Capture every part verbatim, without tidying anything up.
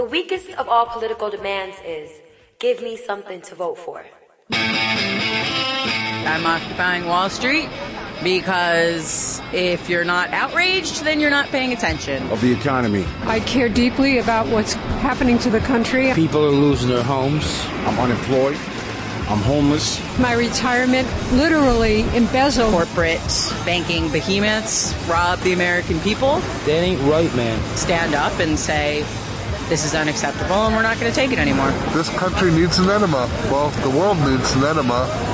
The weakest of all political demands is, give me something to vote for. I'm occupying Wall Street because if you're not outraged, then you're not paying attention. Of the economy. I care deeply about what's happening to the country. People are losing their homes. I'm unemployed. I'm homeless. My retirement literally embezzled. Corporate banking behemoths rob the American people. That ain't right, man. Stand up and say, this is unacceptable and we're not going to take it anymore. This country needs an enema. Well, the world needs an enema.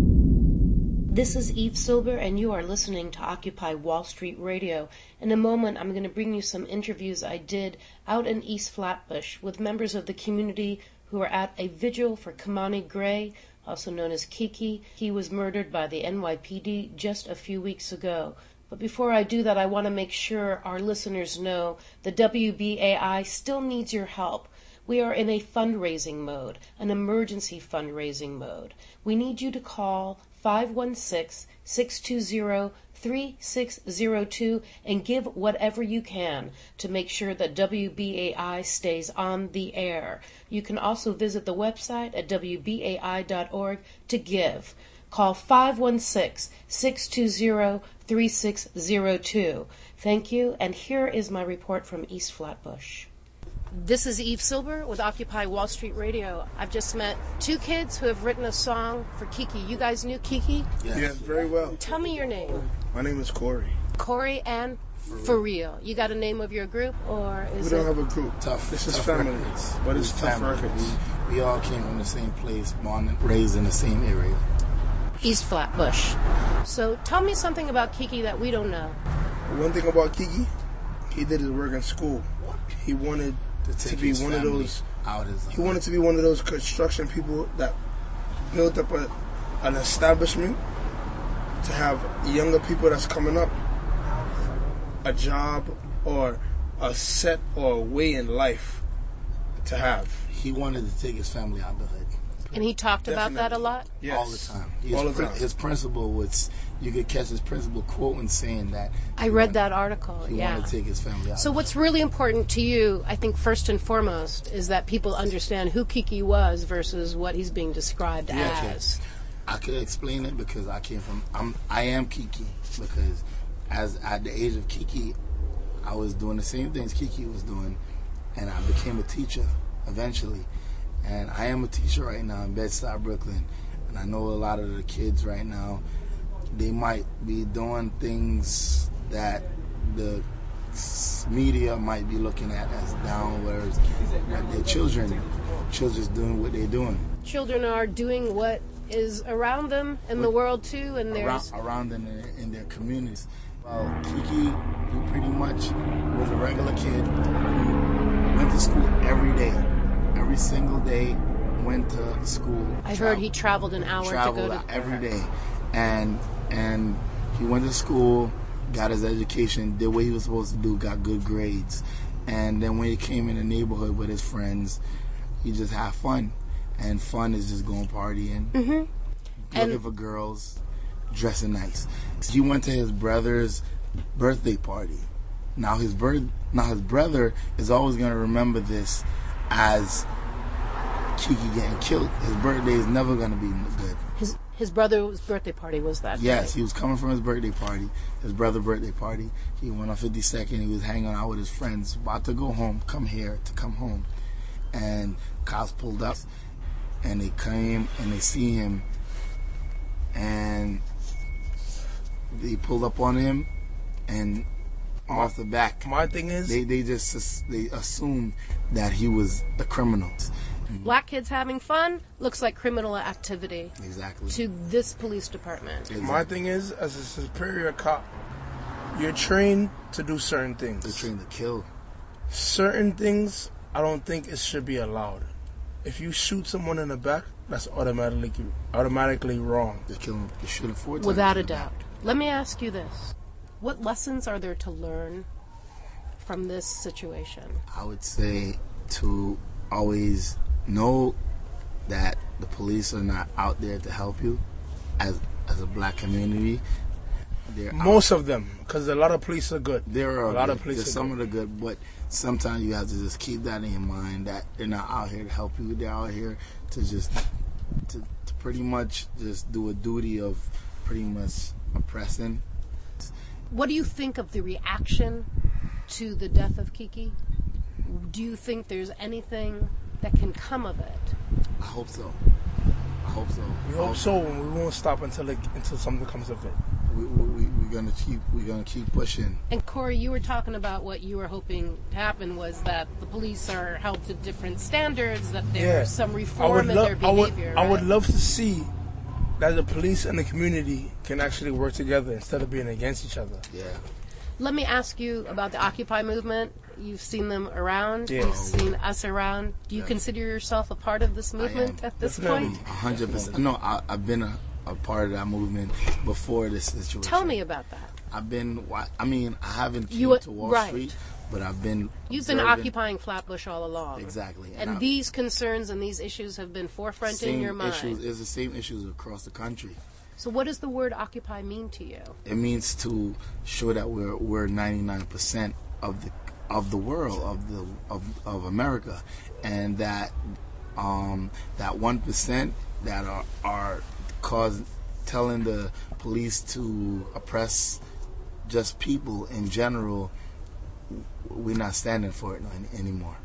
This is Eve Silber, and you are listening to Occupy Wall Street Radio. In a moment, I'm going to bring you some interviews I did out in East Flatbush with members of the community who are at a vigil for Kimani Gray, also known as Kiki. He was murdered by the N Y P D just a few weeks ago. But before I do that, I want to make sure our listeners know the W B A I still needs your help. We are in a fundraising mode, an emergency fundraising mode. We need you to call five one six, six two zero, three six zero two and give whatever you can to make sure that W B A I stays on the air. You can also visit the website at W B A I dot org to give. Call five one six, six two zero, three six zero two. Thank you, and here is my report from East Flatbush. This is Eve Silber with Occupy Wall Street Radio. I've just met two kids who have written a song for Kiki. You guys knew Kiki? Yes, yes, very well. Tell me your name. My name is Corey. Corey and For Real. You got a name of your group, or is we don't it... have a group. Tough. This is tough family. Records. But it's, it's Tough family. Records. We, we all came from the same place, born and raised in the same area. East Flatbush. So tell me something about Kiki that we don't know. One thing about Kiki, he did his work in school. He wanted to, to be one of those. Out his he wanted to be one of those construction people that built up a, an establishment to have younger people that's coming up a job or a set or a way in life to have. He wanted to take his family out of the hood. And he talked Definitely. about that a lot? Yes. All the time. His, All the time. His principal was, you could catch his principal quoting saying that. I read wanted, that article, he yeah. wanted to take his family out. So what's really important to you, I think first and foremost, is that people understand who Kiki was versus what he's being described yeah, as. I could explain it because I came from, I'm, I am Kiki, because as at the age of Kiki, I was doing the same things Kiki was doing, and I became a teacher eventually. And I am a teacher right now in Bed-Stuy, Brooklyn. And I know a lot of the kids right now, they might be doing things that the media might be looking at as downwards. But their children, children's doing what they're doing. Children are doing what is around them in the world too, and there's around, around them in their, in their communities. Well, Kiki, he pretty much was a regular kid who went to school every day. Every single day, went to school. I heard he traveled an hour traveled to go to every day, and and he went to school, got his education, did what he was supposed to do, got good grades, and then when he came in the neighborhood with his friends, he just had fun, and fun is just going partying, mm-hmm. looking and for girls, dressing nice. He went to his brother's birthday party. Now his birth, now his brother is always gonna remember this as Kiki getting killed. His birthday is never going to be good. His his brother's birthday party was that Yes, day. He was coming from his birthday party, his brother's birthday party. He went on fifty-second. He was hanging out with his friends, about to go home, come here to come home. And cops pulled up, and they came, and they see him, and they pulled up on him, and off the back. My thing is, they they just they assumed that he was a criminal. Black kids having fun looks like criminal activity. Exactly. To this police department. Exactly. My thing is, as a superior cop, you're trained to do certain things. They're trained to kill. Certain things, I don't think it should be allowed. If you shoot someone in the back, that's automatically automatically wrong. They're killing. They're shooting four times. Without a doubt. Let me ask you this. What lessons are there to learn from this situation? I would say to always know that the police are not out there to help you as as a black community. they're Most out. of them, because a lot of police are good. There are a lot good. of police. There's are some good. of the good, but sometimes you have to just keep that in your mind that they're not out here to help you. They're out here to just to, to pretty much just do a duty of pretty much oppressing. What do you think of the reaction to the death of Kiki? Do you think there's anything that can come of it? I hope so. I hope so. We hope so, and we won't stop until it, until something comes of it. We, we, we're gonna keep we're gonna keep pushing. And Corey, you were talking about what you were hoping to happen was that the police are held to different standards, that there's Yeah. some I would reform in love. their I would. behavior. I would right? love to see that the police and the community can actually work together instead of being against each other. Yeah. Let me ask you about the Occupy movement. You've seen them around. Yeah. You've seen us around. Do you Yeah. consider yourself a part of this movement am. at this Definitely. point? A hundred percent. No, I, I've been a, a part of that movement before this situation. Tell me about that. I've been. wa- I mean, I haven't You- came to Wall right. Street, but I've been. You've been observing- occupying Flatbush all along. Exactly. And, I- these concerns and these issues have been forefront in same your mind. issues. It's the same issues across the country. So what does the word occupy mean to you? It means to show that we're we're ninety-nine percent of the of the world of the of, of America, and that um, that one percent that are are cause telling the police to oppress just people in general. We're not standing for it any, anymore.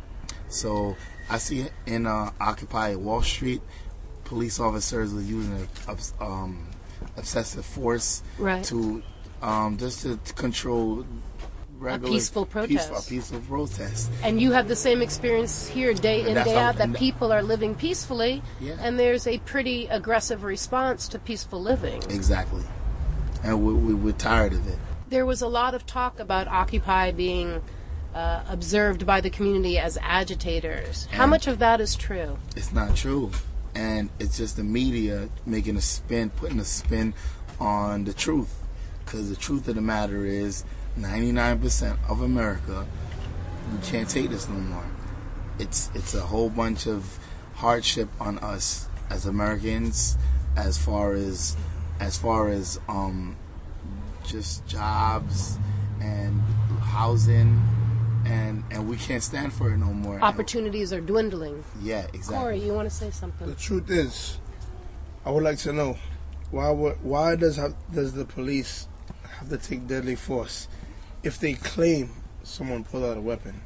So I see in uh, Occupy Wall Street, police officers are using a, um, obsessive force Right. to um, just to, to control regular peaceful protest. Peaceful, a peaceful protest. And you have the same experience here day in, That's day how- out, that and that- people are living peacefully, Yeah. and there's a pretty aggressive response to peaceful living. Exactly, and we, we, we're tired of it. There was a lot of talk about Occupy being uh, observed by the community as agitators. How And- much of that is true? It's not true, and it's just the media making a spin, putting a spin on the truth. Because the truth of the matter is, ninety-nine percent of America, we can't take this no more. It's it's a whole bunch of hardship on us as Americans, as far as as far as um just jobs and housing, and and we can't stand for it no more. Opportunities are dwindling. Yeah, exactly. Corey, you want to say The something? truth is, I would like to know why would, why does have, does the police have to take deadly force if they claim someone pulled out a weapon?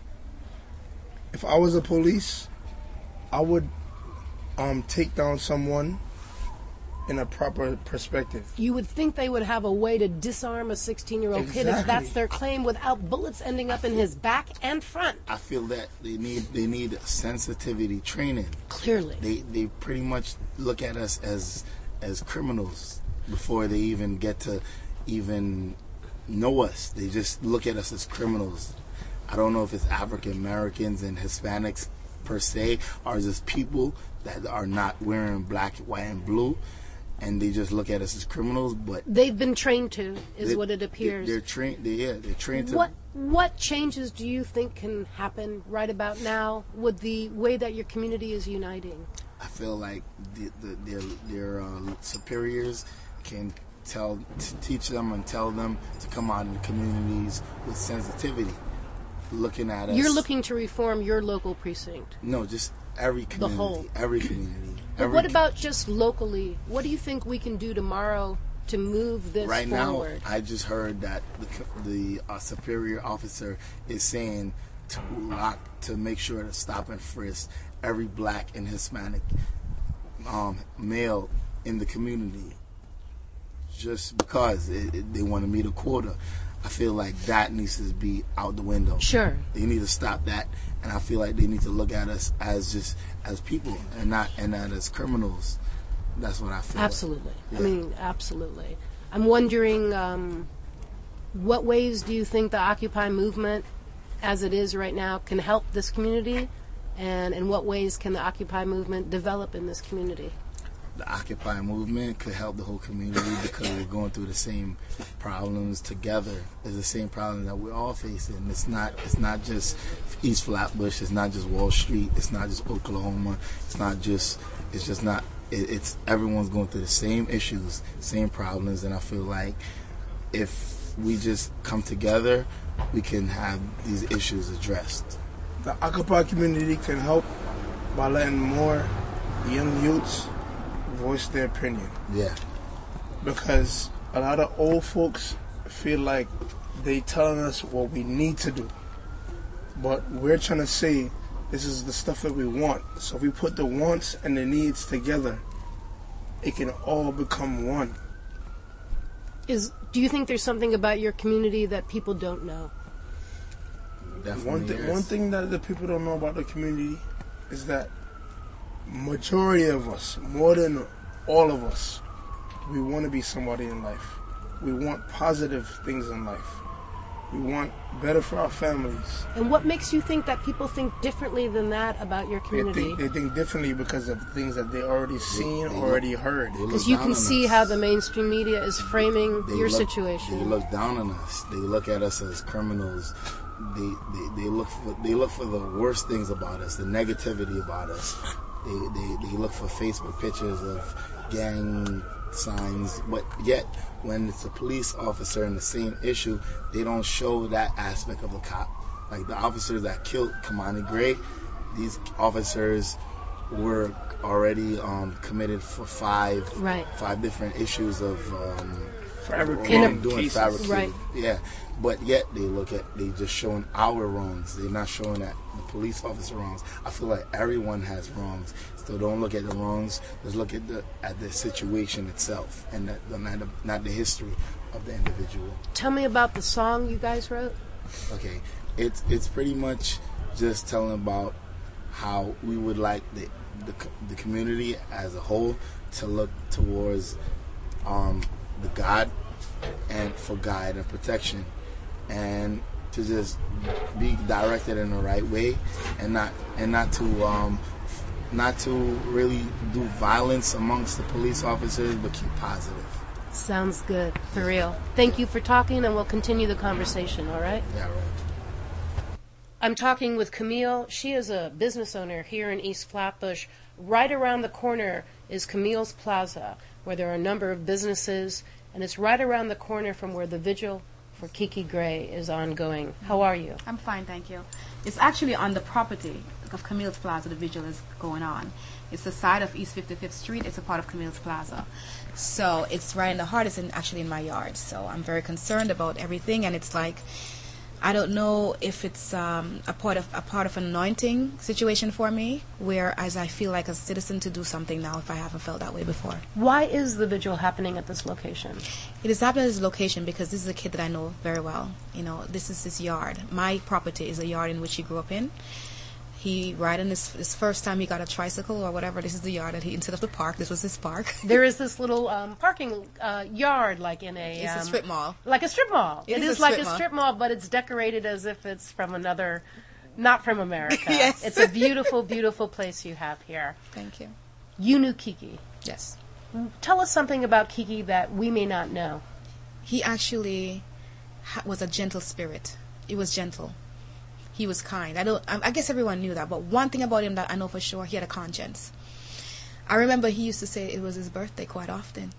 If I was a police, I would um, take down someone in a proper perspective. You would think they would have a way to disarm a sixteen-year-old kid if Exactly. that's their claim, without bullets ending up in his back and front. I feel that they need they need sensitivity training. Clearly. They they pretty much look at us as as criminals before they even get to even know us. They just look at us as criminals. I don't know if it's African Americans and Hispanics per se, or just people that are not wearing black, white, and blue, and they just look at us as criminals. But They've been trained to, is they- what it appears. They're, they're trained. They, yeah, they're trained to. What what changes do you think can happen right about now with the way that your community is uniting? I feel like the, the, their their uh, superiors can tell, t- teach them and tell them to come out in the communities with sensitivity, looking at us. You're looking to reform your local precinct. No, just every community. whole. Every community. But every what co- about just locally? What do you think we can do tomorrow to move this right forward? now? I just heard that the co- the uh, superior officer is saying to lock to make sure to stop and frisk every black and Hispanic um, male in the community, just because it, it, they want to meet a quota. I feel like that needs to be out the window. Sure. They need to stop that, and I feel like they need to look at us as just as people and not and not as criminals. That's what I feel. Absolutely. Like. I Yeah. mean, absolutely. I'm wondering, um, what ways do you think the Occupy movement, as it is right now, can help this community? And in what ways can the Occupy movement develop in this community? The Occupy movement could help the whole community because we're going through the same problems together. It's the same problem that we're all facing. It's not it's not just East Flatbush. It's not just Wall Street. It's not just Oklahoma. It's not just it's just not. It, it's everyone's going through the same issues, same problems, and I feel like if we just come together, we can have these issues addressed. The Occupy community can help by letting more young youths voice their opinion. Yeah. Because a lot of old folks feel like they telling us what we need to do. But we're trying to say this is the stuff that we want. So if we put the wants and the needs together, it can all become one. Is do you think there's something about your community that people don't know? Definitely One, th- is. one thing that the people don't know about the community is that majority of us, more than all of us, we want to be somebody in life. We want positive things in life. We want better for our families. And what makes you think that people think differently than that about your They community? think, they think differently because of things that they already seen, they already look- heard. they look Because you down can on see us. how the mainstream media is framing They your look- situation. They look down on us. They look at us as criminals. They, they, they look for they look for the worst things about us, the negativity about us. They, they, they look for Facebook pictures of gang signs, but yet when it's a police officer in the same issue, they don't show that aspect of the cop. Like the officers that killed Kamani Gray, these officers were already um, committed for five Right. five different issues of um, Fabricated wrongdoing, cases. fabricated. Right. Yeah, but yet they look at they just showing our wrongs. They're not showing that the police officer wrongs. I feel like everyone has wrongs. So don't look at the wrongs. Just look at the at the situation itself and that, the, not, the, not the history of the individual. Tell me about the song you guys wrote. Okay, it's it's pretty much just telling about how we would like the the, co- the community as a whole to look towards um, the God and for guide and protection, and to just be directed in the right way, and not and not to um, not to really do violence amongst the police officers, but keep positive. Sounds good, for real. Thank you for talking, and we'll continue the conversation, all right? Yeah, right. I'm talking with Camille. She is a business owner here in East Flatbush. Right around the corner is Camille's Plaza, where there are a number of businesses, and it's right around the corner from where the vigil for Kiki Gray is ongoing. How are you? I'm fine, thank you. It's actually on the property of Camille's Plaza the vigil is going on. It's the side of East fifty-fifth Street. It's a part of Camille's Plaza. So it's right in the heart. It's in, actually in my yard. So I'm very concerned about everything, and it's like, I don't know if it's um, a part of a part of an anointing situation for me, whereas I feel like a citizen to do something now if I haven't felt that way before. Why is the vigil happening at this location? It is happening at this location because this is a kid that I know very well. You know, this is his yard. My property is a yard in which he grew up in. He riding his, his first time he got a tricycle or whatever. This is the yard that he, instead of the park, this was his park. There is this little um, parking uh, yard, like in a It's um, a strip mall. like a strip mall. It it is is, a like strip a mall. strip mall, but it's decorated as if it's from another, not from America. Yes. It's a beautiful, beautiful place you have here. Thank you. You knew Kiki. Yes. Tell us something about Kiki that we may not know. He actually ha- was a gentle spirit. He was gentle. He was kind. I don't. I I guess everyone knew that, but one thing about him that I know for sure, he had a conscience. I remember he used to say it was his birthday quite often,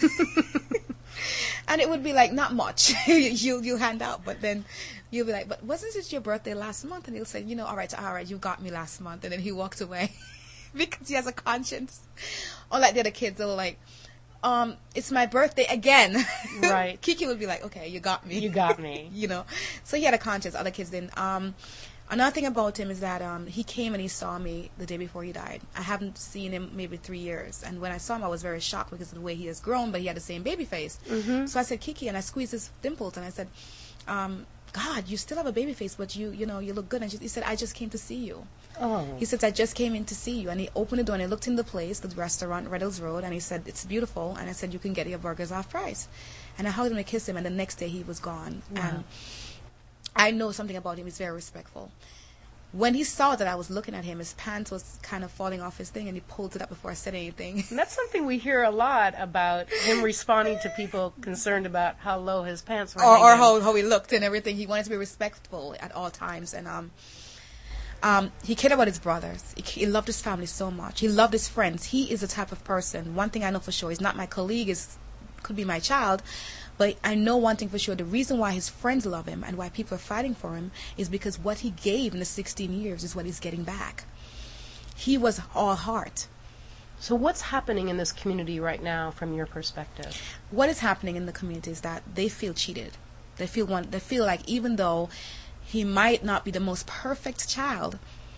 and it would be like not much. you you hand out, but then you'll be like, "But wasn't it your birthday last month?" And he'll say, "You know, all right, all right, you got me last month," and then he walked away because he has a conscience. Unlike the other kids, they're like, um, it's my birthday again. Right. Kiki would be like, okay, you got me. You got me. You know. So he had a conscience. Other kids didn't. Um, another thing about him is that um, he came and he saw me the day before he died. I haven't seen him maybe three years. And when I saw him, I was very shocked because of the way he has grown, but he had the same baby face. Mm-hmm. So I said, Kiki, and I squeezed his dimples, and I said, um, God, you still have a baby face, but you, you know, you look good. And she, he said, I just came to see you. Oh. He said, I just came in to see you. And he opened the door and he looked in the place, the restaurant, Red Hills Road, and he said, it's beautiful. And I said, you can get your burgers off price. And I hugged him and kissed him, and the next day he was gone. Wow. And I know something about him. He's very respectful. When he saw that I was looking at him, his pants was kind of falling off his thing, and he pulled it up before I said anything. And that's something we hear a lot about him responding to people concerned about how low his pants were. or, or hanging. how, how he looked and everything. He wanted to be respectful at all times. And um, um, he cared about his brothers. He, he loved his family so much. He loved his friends. He is the type of person, one thing I know for sure, he's not my colleague, is could be my child, But I know one thing for sure, the reason why his friends love him and why people are fighting for him is because what he gave in the sixteen years is what he's getting back. He was all heart. So what's happening in this community right now from your perspective? What is happening in the community is that they feel cheated. They feel one, they feel like even though he might not be the most perfect child,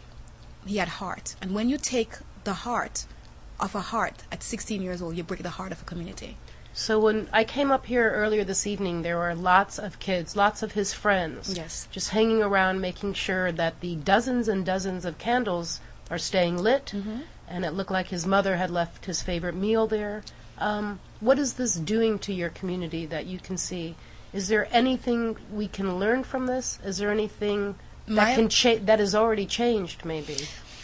he had heart. And when you take the heart of a heart at sixteen years old, you break the heart of a community. So when I came up here earlier this evening, there were lots of kids, lots of his friends, Yes. just hanging around making sure that the dozens and dozens of candles are staying lit, Mm-hmm. and it looked like his mother had left his favorite meal there. Um, what is this doing to your community that you can see? Is there anything we can learn from this? Is there anything that My- can cha- that has already changed, maybe?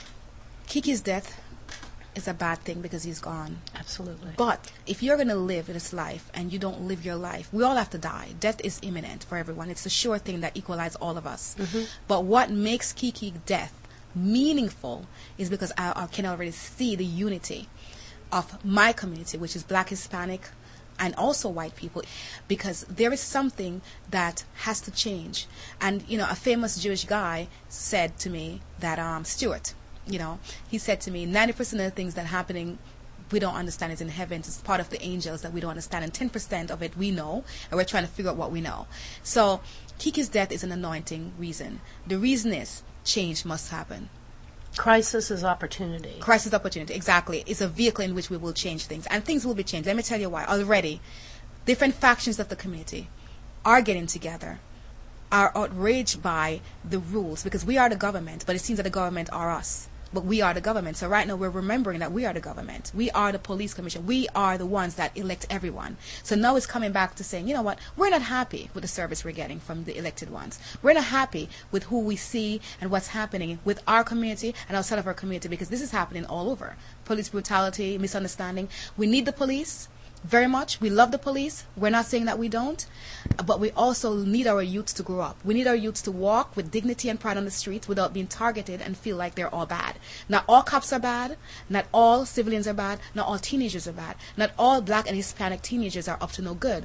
Kiki's death is a bad thing because he's gone. Absolutely. But if you're going to live this life and you don't live your life, we all have to die. Death is imminent for everyone. It's a sure thing that equalizes all of us. Mm-hmm. But what makes Kiki's death meaningful is because I, I can already see the unity of my community, which is Black, Hispanic, and also white people, because there is something that has to change. And, you know, a famous Jewish guy said to me that, um, Stuart, you know, he said to me, ninety percent of the things that are happening we don't understand is in heaven. It's part of the angels that we don't understand. And ten percent of it we know, and we're trying to figure out what we know. So Kiki's death is an anointing reason. The reason is change must happen. Crisis is opportunity. Crisis opportunity, exactly. It's a vehicle in which we will change things. And things will be changed. Let me tell you why. Already, different factions of the community are getting together, are outraged by the rules, because we are the government, but it seems that the government are us. But we are the government. So right now we're remembering that we are the government. We are the police commission. We are the ones that elect everyone. So now it's coming back to saying, you know what, we're not happy with the service we're getting from the elected ones. We're not happy with who we see and what's happening with our community and outside of our community, because this is happening all over. Police brutality, misunderstanding. We need the police very much. We love the police. We're not saying that we don't. But we also need our youths to grow up. We need our youths to walk with dignity and pride on the streets without being targeted and feel like they're all bad. Not all cops are bad. Not all civilians are bad. Not all teenagers are bad. Not all Black and Hispanic teenagers are up to no good.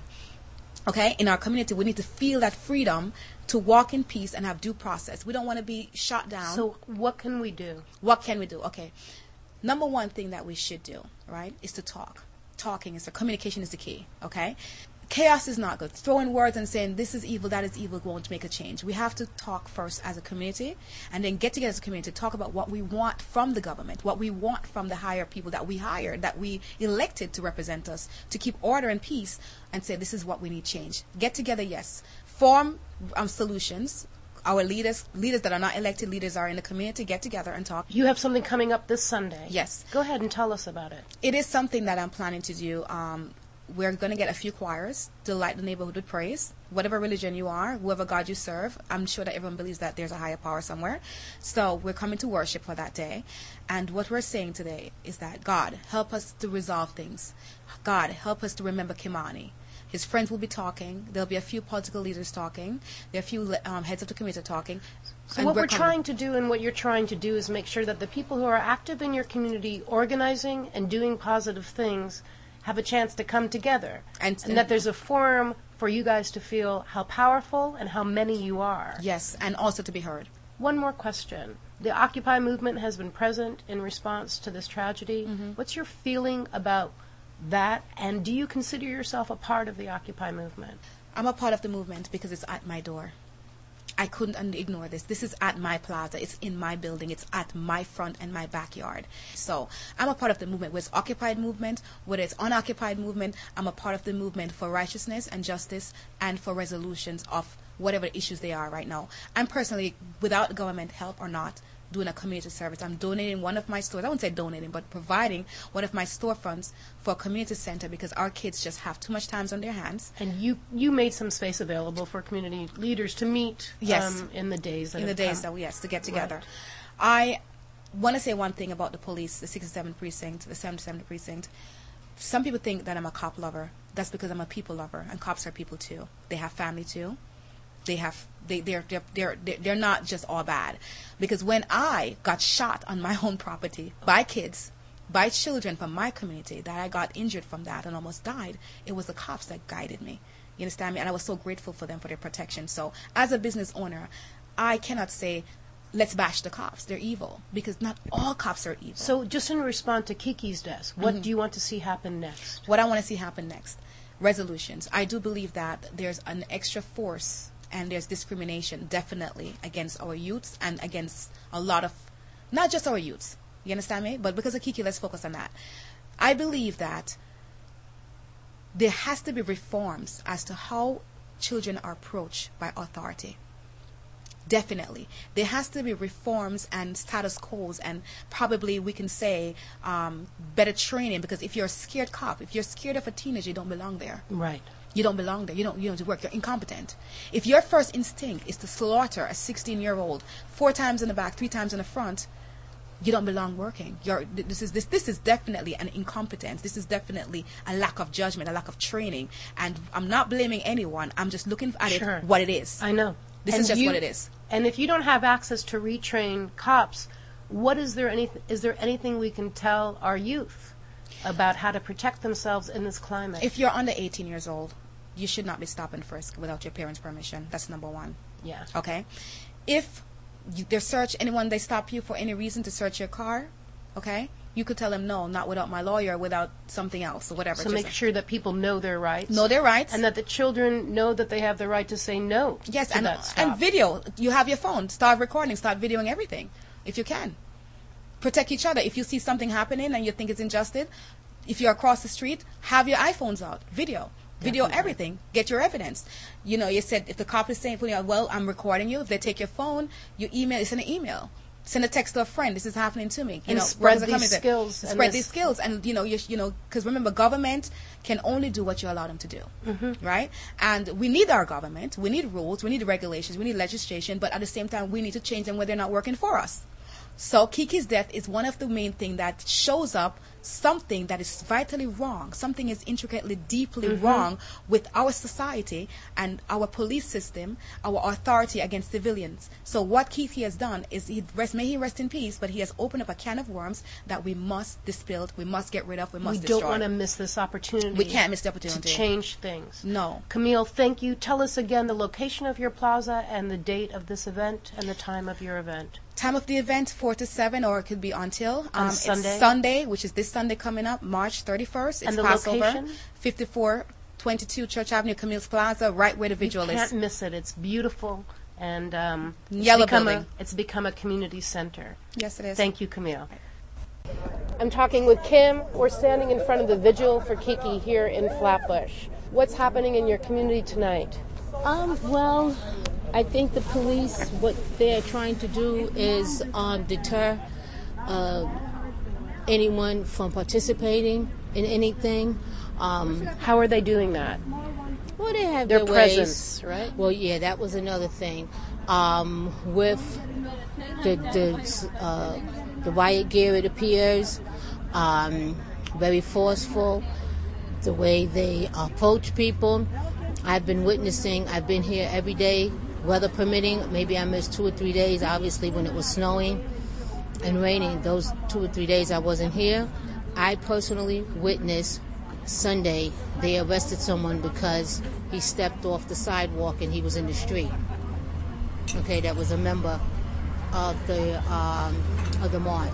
Okay? In our community, we need to feel that freedom to walk in peace and have due process. We don't want to be shot down. So what can we do? What can we do? Okay. Number one thing that we should do, right, is to talk. Talking is the communication is the key. Okay, chaos is not good. Throwing words and saying this is evil, that is evil won't make a change. We have to talk first as a community, and then get together as a community to talk about what we want from the government, what we want from the higher people that we hired, that we elected to represent us, to keep order and peace, and say this is what we need change. Get together, yes. Form um, solutions. Our leaders, leaders that are not elected leaders are in the community, get together and talk. You have something coming up this Sunday. Yes. Go ahead and tell us about it. It is something that I'm planning to do. Um, we're going to get a few choirs to light the neighborhood with praise. Whatever religion you are, whoever God you serve, I'm sure that everyone believes that there's a higher power somewhere. So we're coming to worship for that day. And what we're saying today is that God, help us to resolve things. God, help us to remember Kimani. His friends will be talking. There'll be a few political leaders talking. There are a few um, heads of the community talking. So And what we're, we're coming. trying to do and what you're trying to do is make sure that the people who are active in your community organizing and doing positive things have a chance to come together. And- and that there's a forum for you guys to feel how powerful and how many you are. Yes, and also to be heard. One more question. The Occupy movement has been present in response to this tragedy. Mm-hmm. What's your feeling about that, and do you consider yourself a part of the Occupy movement? I'm a part of the movement because it's at my door. I couldn't un- ignore this. This is at my plaza. It's in my building. It's at my front and my backyard. So I'm a part of the movement. Whether it's occupied movement, whether it's unoccupied movement, I'm a part of the movement for righteousness and justice and for resolutions of whatever issues they are right now. I'm personally, without government help or not, doing a community service. I'm donating one of my stores. I won't say donating, but providing one of my storefronts for a community center because our kids just have too much time on their hands. And you you made some space available for community leaders to meet Yes. um, in the days that in the have days come. that we yes to get together. Right. I want to say one thing about the police, the sixty-seventh precinct, the seventy-seventh precinct. Some people think that I'm a cop lover. That's because I'm a people lover, and cops are people too. They have family too. They have they they're they're they're they're they're not just all bad. Because when I got shot on my own property by kids, by children from my community, that I got injured from that and almost died, it was the cops that guided me. You understand me? And I was so grateful for them for their protection. So as a business owner, I cannot say, let's bash the cops. They're evil, because not all cops are evil. So just in response to Kiki's death, what Mhm. do you want to see happen next? What I want to see happen next, resolutions. I do believe that there's an extra force and there's discrimination definitely against our youths and against a lot of, not just our youths, you understand me? But because of Kiki, let's focus on that. I believe that there has to be reforms as to how children are approached by authority. Definitely. There has to be reforms and status quos, and probably we can say um, better training, because if you're a scared cop, if you're scared of a teenager, you don't belong there. Right. You don't belong there. You don't, you don't work. You're incompetent. If your first instinct is to slaughter a sixteen-year-old four times in the back, three times in the front, you don't belong working. You're, this is this this is definitely an incompetence. This is definitely a lack of judgment, a lack of training. And I'm not blaming anyone. I'm just looking at Sure. it what it is. I know. This And is just you- what it is. And if you don't have access to retrain cops, what is there any is there anything we can tell our youth about how to protect themselves in this climate? If you're under eighteen years old, you should not be stop and frisk without your parents' permission. That's number one. Yeah. Okay. If you, they search anyone, they stop you for any reason to search your car, okay, you could tell them no, not without my lawyer, without something else or whatever. So Just make sure that people know their rights. know their rights. And that the children know that they have the right to say no. Yes, to and that stop. and video. You have your phone. Start recording. Start videoing everything, if you can. Protect each other. If you see something happening and you think it's injustice, if you're across the street, have your iPhones out. Video. Video Definitely. everything. Get your evidence. You know, you said if the cop is saying, well, I'm recording you. If they take your phone, you email. Send an email. Send a text to a friend. This is happening to me. You And know, spread brothers are these coming to- skills and Spread this- these skills, and you know, you, you know, because remember, government can only do what you allow them to do, Mm-hmm. right? And we need our government. We need rules. We need regulations. We need legislation. But at the same time, we need to change them when they're not working for us. So Kiki's death is one of the main things that shows up something that is vitally wrong. Something is intricately, deeply Mm-hmm. wrong with our society and our police system, our authority against civilians. So what Kiki has done is, he rest, may he rest in peace, but he has opened up a can of worms that we must dispel, we must get rid of, we must we destroy. don't want to miss this opportunity. We can't miss the to opportunity. change things. No. Camille, thank you. Tell us again the location of your plaza and the date of this event and the time of your event. Time of the event, four to seven, or it could be until. On it's Sunday? Sunday, which is this Sunday coming up, March thirty-first. It's And the Passover. location? fifty-four twenty-two Church Avenue, Camille's Plaza, right where the vigil You is. can't miss it. It's beautiful. And um, it's Yellow become building. A, it's become a community center. Yes, it is. Thank you, Camille. I'm talking with Kim. We're standing in front of the vigil for Kiki here in Flatbush. What's happening in your community tonight? Um, well, I think the police, what they're trying to do is um, deter uh, anyone from participating in anything. Um, How are they doing that? well, they have Their their presence, ways. right? Well, yeah, that was another thing. Um, with the the uh, the riot gear, it appears um, very forceful. The way they approach people, I've been witnessing. I've been here every day, weather permitting. Maybe I missed two or three days. Obviously, when it was snowing and raining, those two or three days I wasn't here. I personally witnessed Sunday they arrested someone because he stepped off the sidewalk and he was in the street. Okay, that was a member of the um, of the march.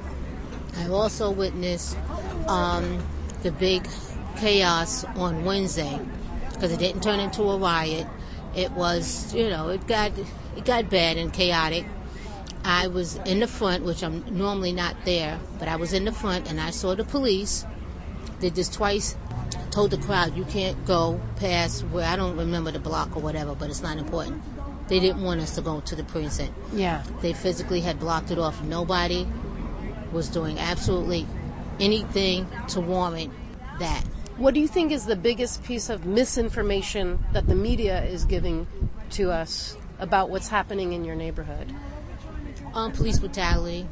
I also witnessed um, the big chaos on Wednesday because it didn't turn into a riot. It was, you know, it got it got bad and chaotic. I was in the front, which I'm normally not there, but I was in the front and I saw the police. Did this twice. Told the crowd, you can't go past where, I don't remember the block or whatever, but it's not important. They didn't want us to go to the precinct. Yeah. They physically had blocked it off. Nobody was doing absolutely anything to warrant that. What do you think is the biggest piece of misinformation that the media is giving to us about what's happening in your neighborhood? Um, police brutality,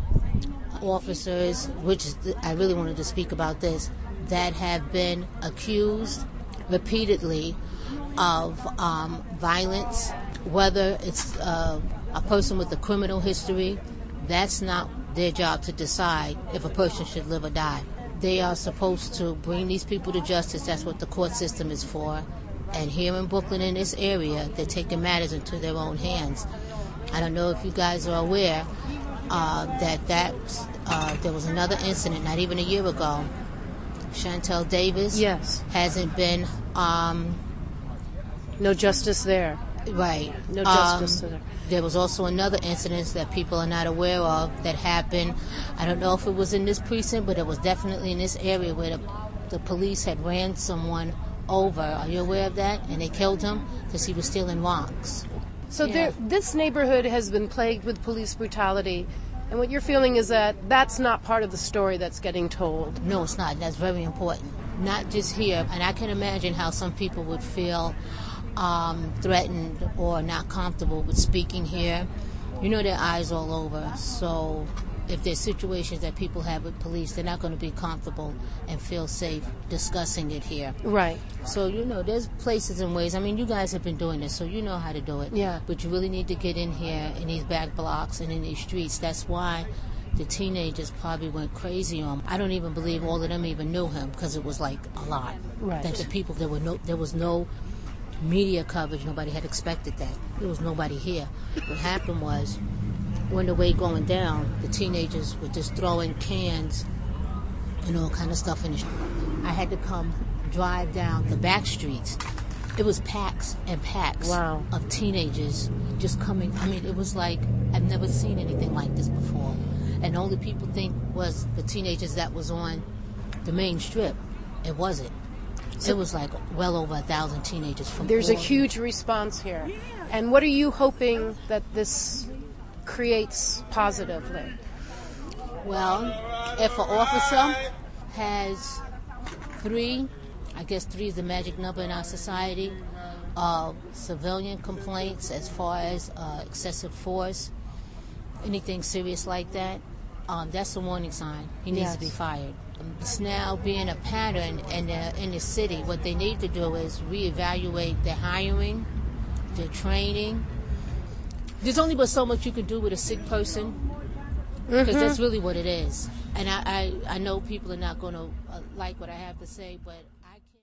officers, which is th- I really wanted to speak about this, that have been accused repeatedly of um, violence, whether it's uh, a person with a criminal history. That's not their job to decide if a person should live or die. They are supposed to bring these people to justice. That's what the court system is for. And here in Brooklyn, in this area, they're taking matters into their own hands. I don't know if you guys are aware uh, that that uh, there was another incident not even a year ago. Chantel Davis yes. hasn't been... Um, no justice there. Right. No justice um, there. There was also another incident that people are not aware of that happened. I don't know if it was in this precinct, but it was definitely in this area where the, the police had ran someone over. Are you aware of that? And they killed him because he was stealing rocks. So yeah. there, this neighborhood has been plagued with police brutality, and what you're feeling is that that's not part of the story that's getting told. No, it's not. That's very important. Not just here. And I can imagine how some people would feel um, threatened or not comfortable with speaking here. You know, their eyes all over. So if there's situations that people have with police, they're not going to be comfortable and feel safe discussing it here. Right. So, you know, there's places and ways. I mean, you guys have been doing this, so you know how to do it. Yeah. But you really need to get in here in these back blocks and in these streets. That's why the teenagers probably went crazy on him. I don't even believe all of them even knew him because it was like a lot. Right. That the people, there were no, there was no media coverage. Nobody had expected that. There was nobody here. What happened was, when the way going down, the teenagers were just throwing cans and all kind of stuff in the street. I had to come drive down the back streets. It was packs and packs wow. of teenagers just coming. I mean, it was like, I've never seen anything like this before. And all the people think was the teenagers that was on the main strip. It wasn't. So it was like well over a thousand teenagers from There's all a huge response here. And what are you hoping that this creates positively? Well, if an officer has three, I guess three is the magic number in our society, uh, civilian complaints as far as uh, excessive force, anything serious like that, um, that's a warning sign. He needs yes. to be fired. It's now being a pattern in the, in the city. What they need to do is reevaluate their hiring, their training. There's only but so much you can do with a sick person, because mm-hmm. that's really what it is. And I, I, I know people are not going to uh, like what I have to say, but